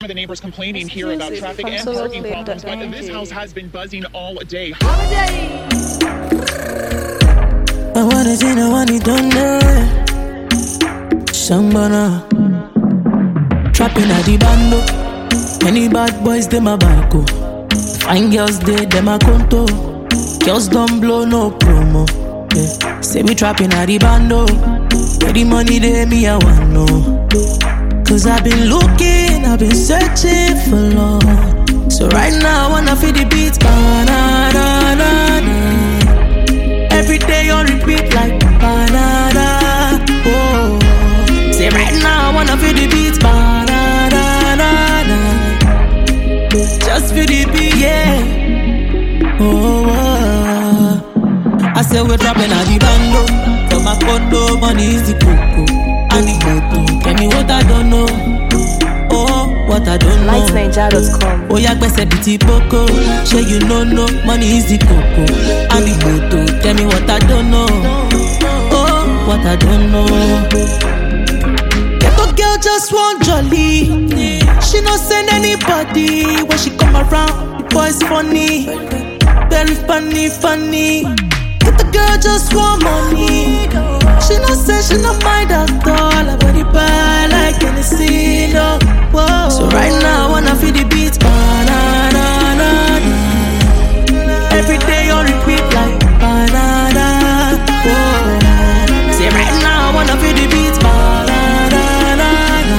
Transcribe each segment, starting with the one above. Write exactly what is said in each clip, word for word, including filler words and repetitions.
Some of the neighbors complaining here about traffic and parking problems, but this house has been buzzing all day. I wanna see no one don't know. Shambana trapping at the bando. Many bad boys them a barco. Fine girls they them a conto. Girls don't blow no promo. Yeah. Say we trapping at the bando. Get the money they me I want no. Cause I've been looking, I've been searching for love. So right now I wanna feel the beats. Ba-na-na-na-na. Every day on repeat like ba-na-na. Oh. Say right now I wanna feel the beats. Ba-na-na-na-na. Just feel the beat, yeah. Oh, oh. I say we're dropping at the bando. From my condo, money is the cocoa. And the moto, tell me what I don't know. Oh, what I don't know. light niger dot com. Oh, yeah, gbese biti boko. Sure you know, no, money is the cocoa. And the moto, tell me what I don't know. Oh, what I don't know. Ghetto girl just want jolly. She no send anybody. When she come around, the boy's funny. Very funny, funny. Ghetto girl just want money. She no say she no mind at all. I body bad like Tennessee, no. Whoa. So right now I wanna feel the beats. Ba-na-na-na-na. Every day on repeat like ba-na-na. Whoa. Say right now I wanna feel the beats. Ba-na-na-na-na.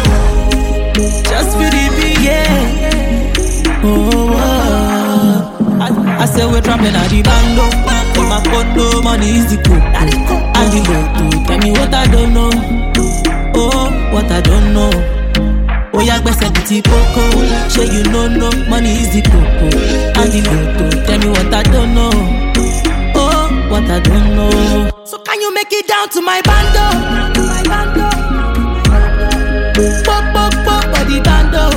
Just feel the beat, yeah. Oh, oh. I, I say we're dropping at the bando. For my condo, money is the cocoa. And the moto, tell me what I don't know. Oh, what I don't know. Oh, yeah, gbese biti boko. Sure you know, no, money is the cocoa. And the moto, tell me what I don't know. Oh, what I don't know. So can you make it down to my bando? To my bando. Pop, pop, pop, for the bando.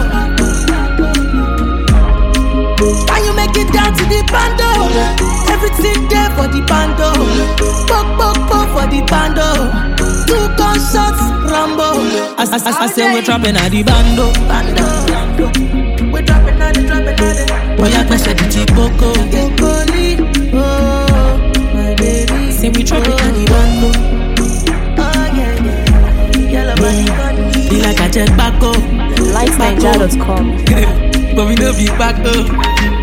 Can you make it down to the bando? Everything there for the bando. Pop, pop, pop for the bando. Two gunshots, Rambo. I, I, I, I say we're dropping at the bando. Bando. We're dropping at the, dropping at the. Oh, yeah, gbese biti boko. Oh, my baby. Say we dropping at the bando. Oh, yeah, yeah. Yellow money, money. Be like I check back up. light niger dot com. But we know be back up.